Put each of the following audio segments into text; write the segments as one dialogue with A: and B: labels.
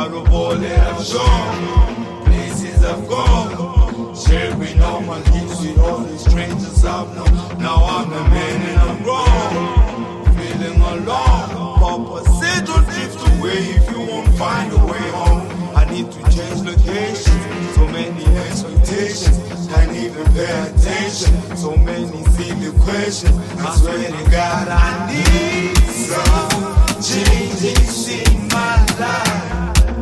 A: proud of all that I've shown, places I've gone, sharing all my gifts with all the strangers I've known. Now I'm a man and I'm grown, feeling alone. Papa said don't drift away if you won't find a way home. I need to change location, so many expectations, can't even pay attention, so many silly questions. I swear to God I need some changes in my life.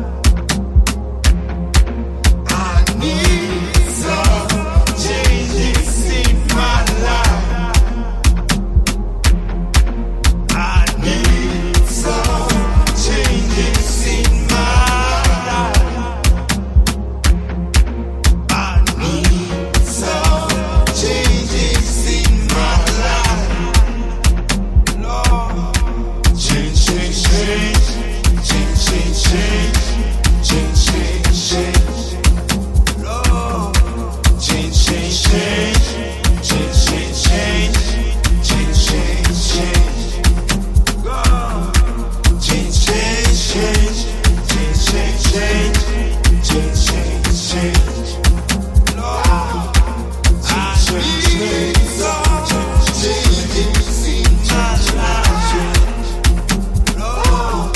A: I need some changes in my life. I need some changes in my life. I need some changes in my life. Lord, change, change, change, change, change, change, change, change, change. Lord, change, change, change, change, change, change, change, change, change. God, change, change, change, change, change, change, change, change, change. Lord, change, change, change, changes in my life. Lord.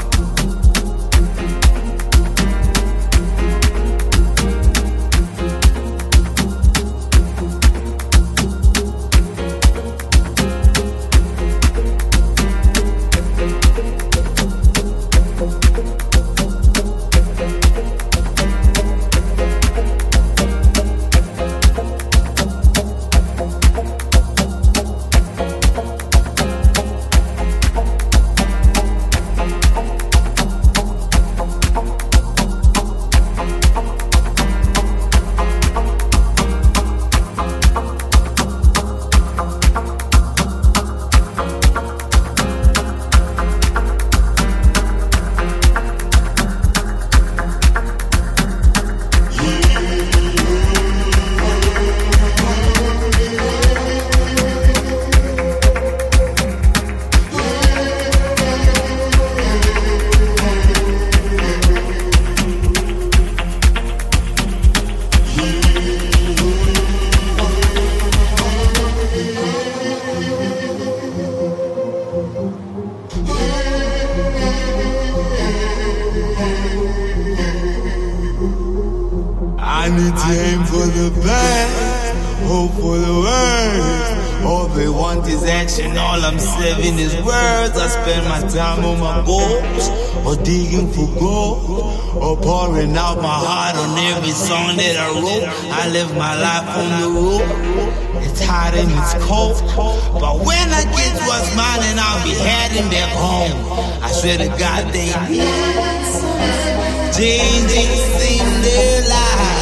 A: I need to aim for the best, hope for the worst. All they want is action, all I'm saving is words. I spend my time on my goals, or digging for gold, or pouring out my heart on every song that I wrote. I live my life on the road. It's hot and it's cold, but when I get what's mine, and I'll be heading back home. I swear to God they need some changes in their life.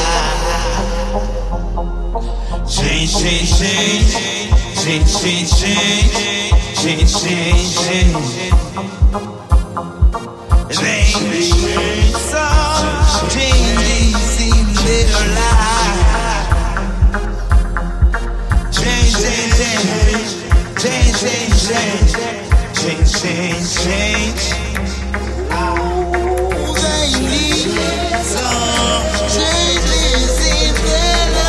A: Change, change, change, change, change, change, change, change, change. Some changes in their life. Change, change, change, change, change, change, change, change. Oh, they need some changes in their life.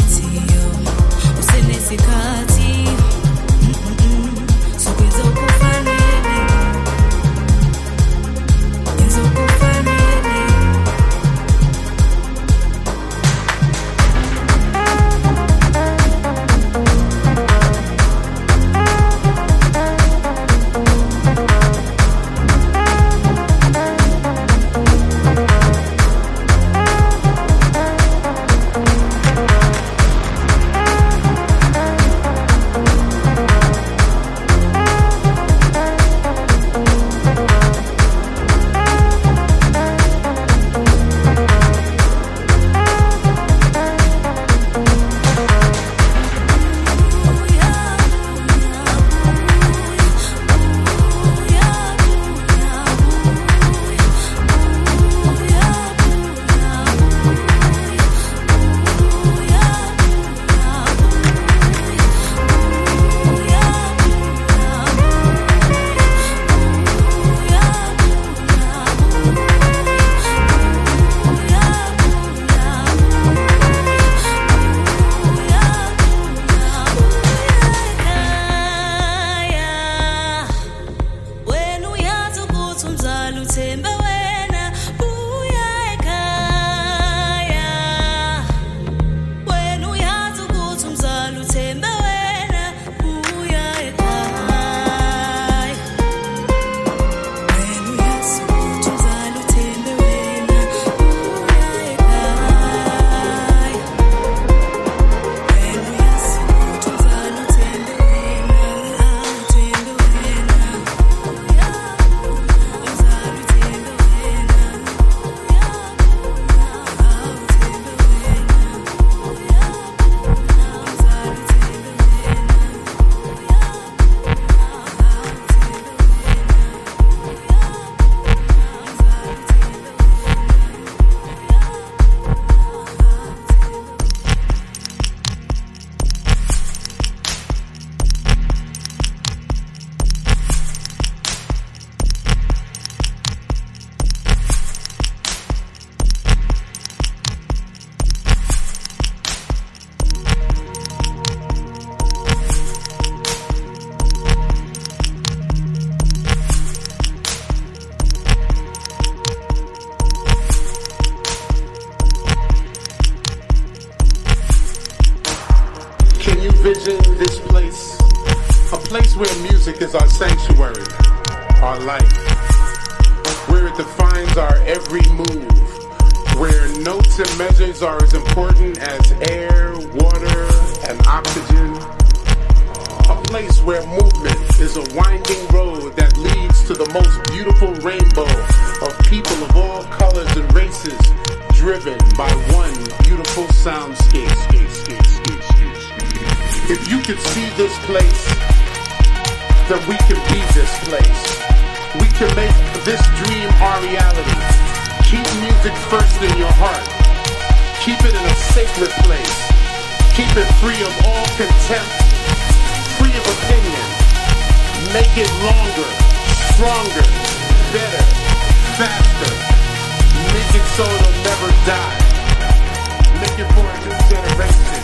B: envision this place, a place where music is our sanctuary, our life, where it defines our every move, where notes and measures are as important as air, water, and oxygen. A place where movement is a winding road that leads to the most beautiful rainbow of people of all colors and races, driven by one beautiful soundscape. If you could see this place, then we can be this place. We can make this dream our reality. Keep music first in your heart. Keep it in a sacred place. Keep it free of all contempt, free of opinion. Make it longer, stronger, better, faster. Make it so it'll never die. Make it for a new generation.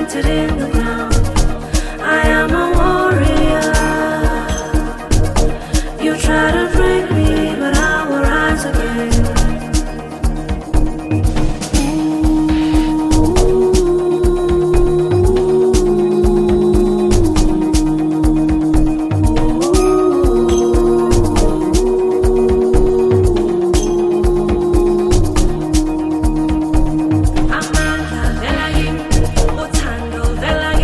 C: planted in the ground. I am a warrior. You try to break me, but I will rise again. Amanda, Vela,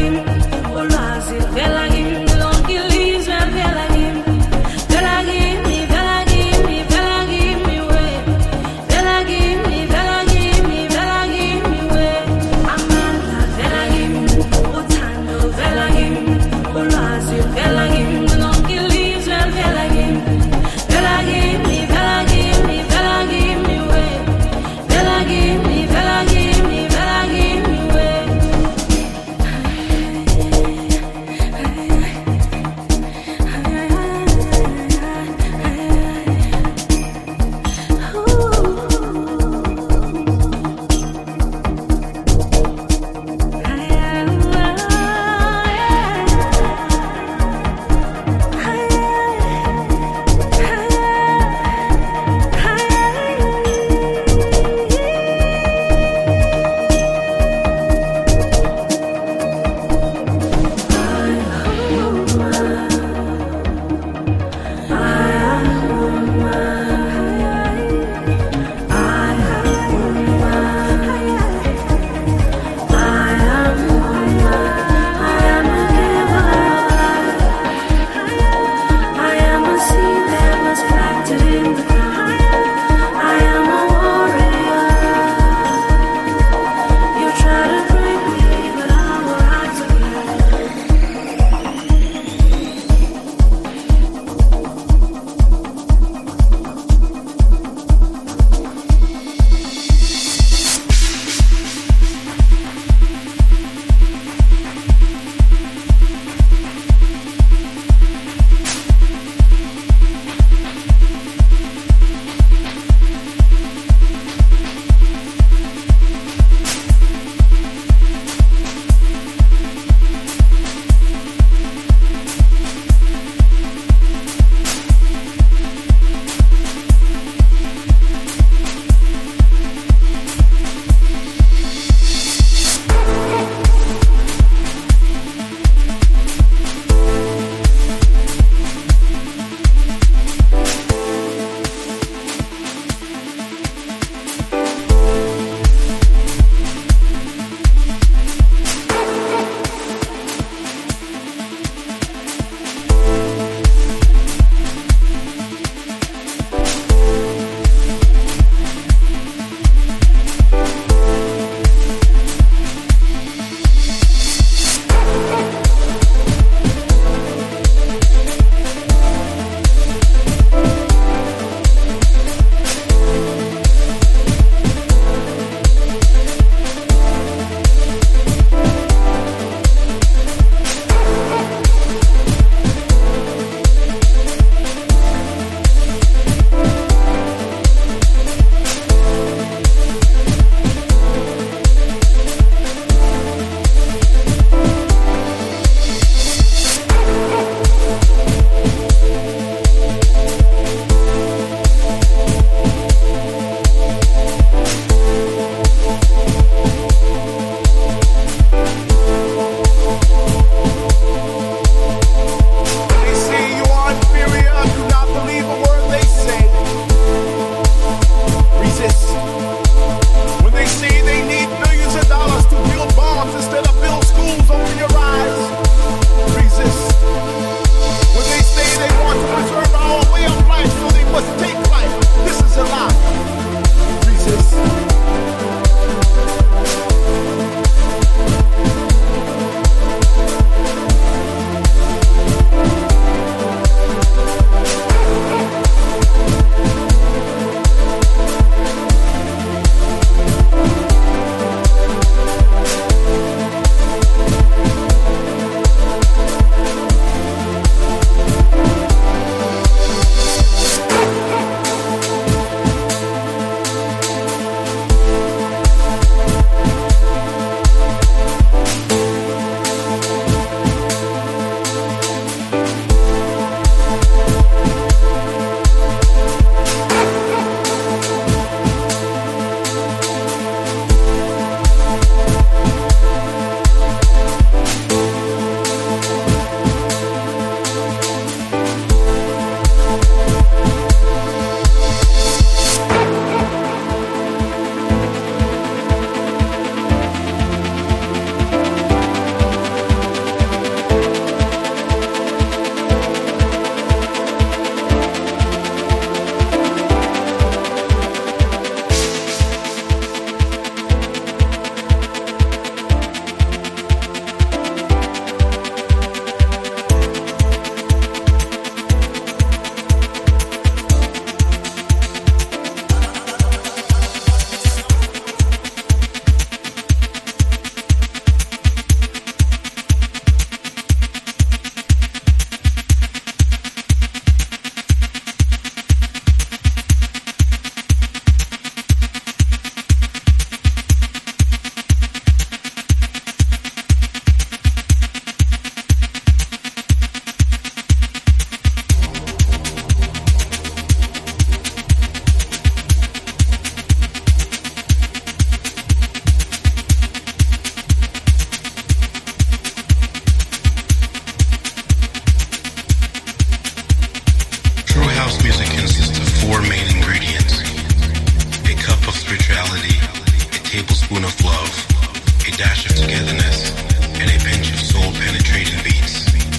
D: mentality, a tablespoon of love, a dash of togetherness, and a pinch of soul-penetrating beats.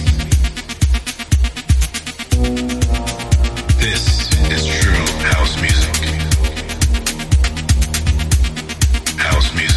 D: This is true house music. House music.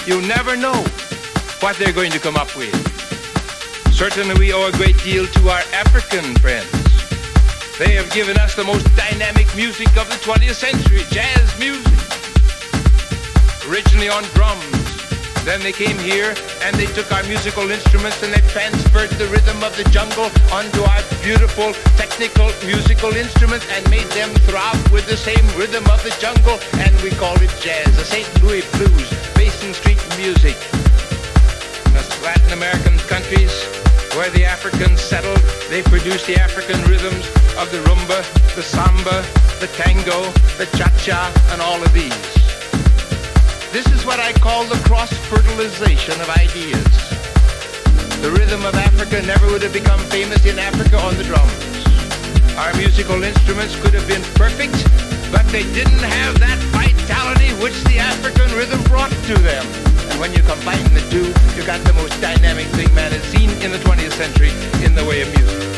E: You never know what they're going to come up with. Certainly we owe a great deal to our African friends. They have given us the most dynamic music of the 20th century, jazz music. Originally on drums. Then they came here and they took our musical instruments and they transferred the rhythm of the jungle onto our beautiful technical musical instruments and made them throb with the same rhythm of the jungle, and we call it jazz, the St. Louis blues, Basin Street music. In the Latin American countries where the Africans settled, they produced the African rhythms of the rumba, the samba, the tango, the cha-cha, and all of these. This is what I call the cross-fertilization of ideas. The rhythm of Africa never would have become famous in Africa on the drums. Our musical instruments could have been perfect, but they didn't have that vitality which the African rhythm brought to them. And when you combine the two, you got the most dynamic thing man has seen in the 20th century in the way of music.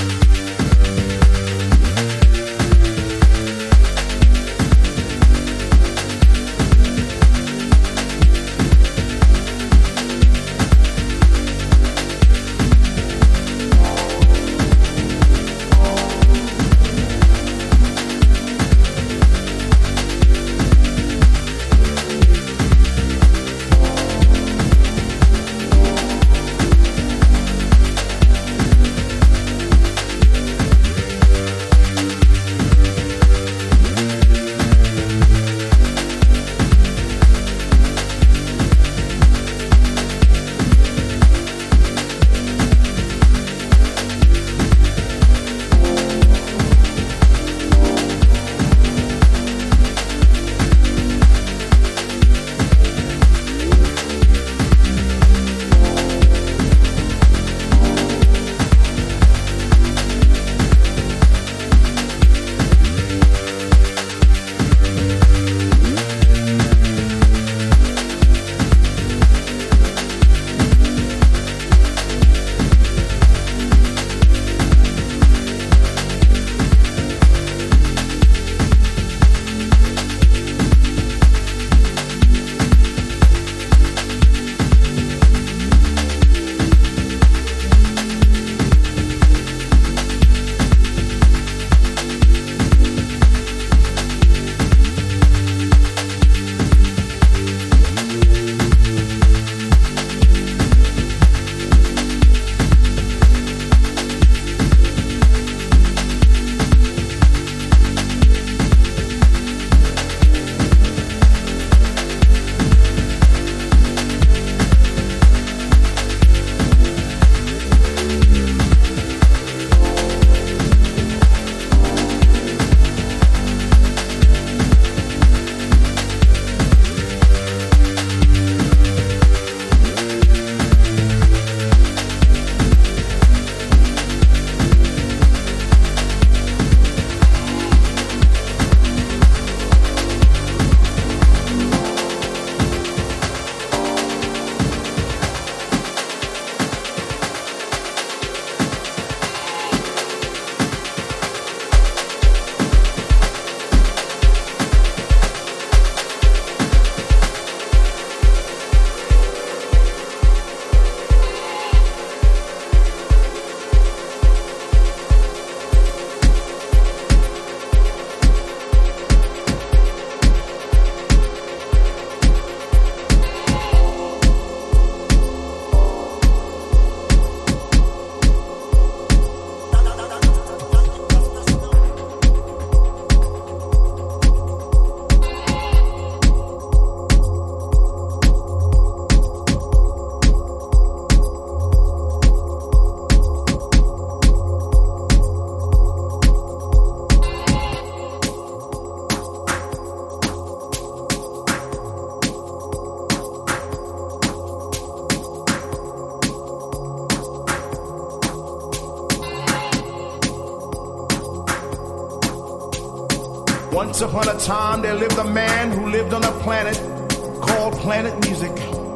F: Once upon a time, there lived a man who lived on a planet called Planet Music.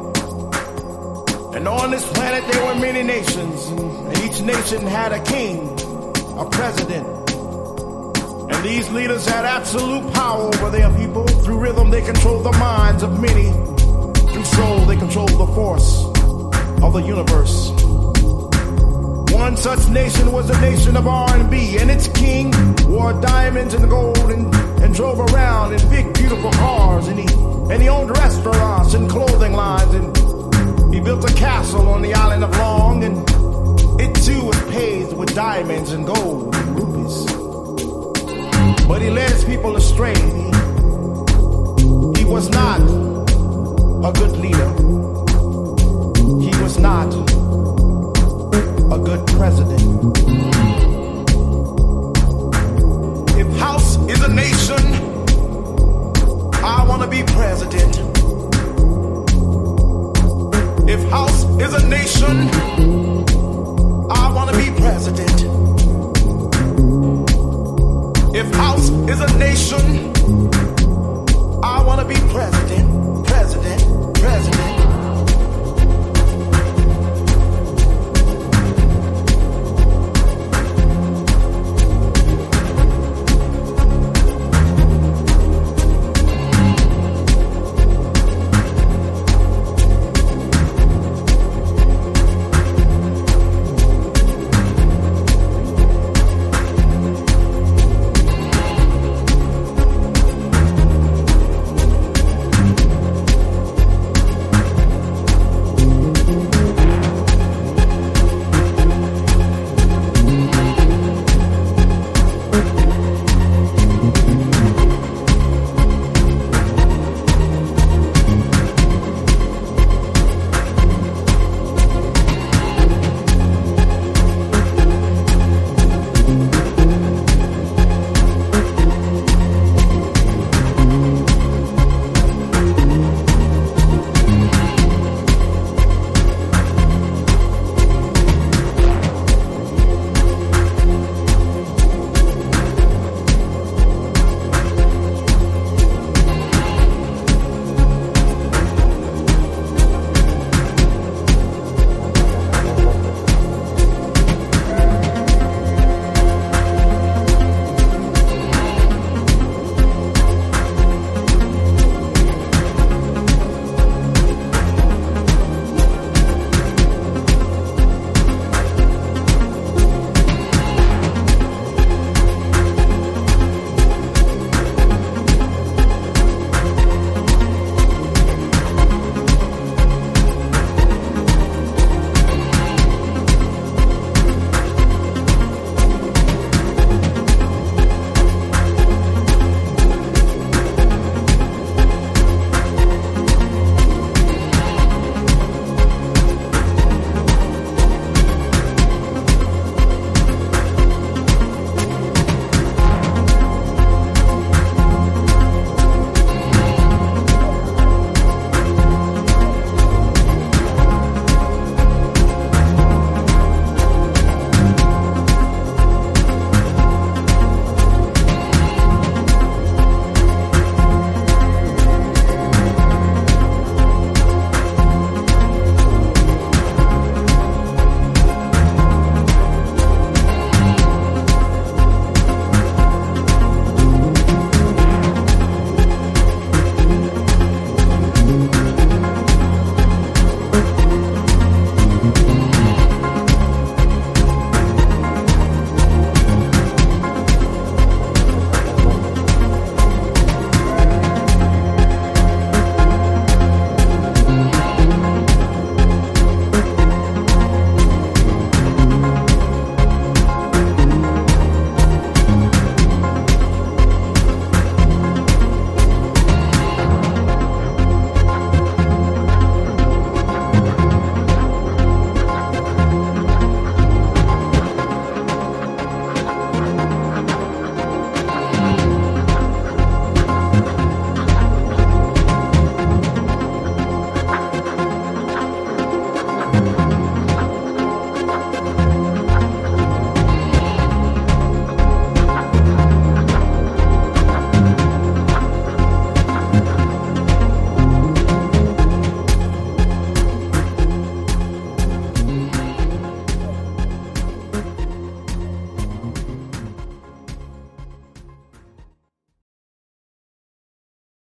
F: And on this planet, there were many nations, and each nation had a king, a president. And these leaders had absolute power over their people. Through rhythm, they controlled the minds of many. Through control the force of the universe. One such nation was the nation of R&B, and its king wore diamonds and gold and drove around in big, beautiful cars, and he owned restaurants and clothing lines, and he built a castle on the island of Long, and it too was paved with diamonds and gold and rubies. But he led his people astray. He was not a good leader. He was not a good president. If house is a nation, I want to be president. If house is a nation, I want to be president. If house is a nation, I want to be president, president, president.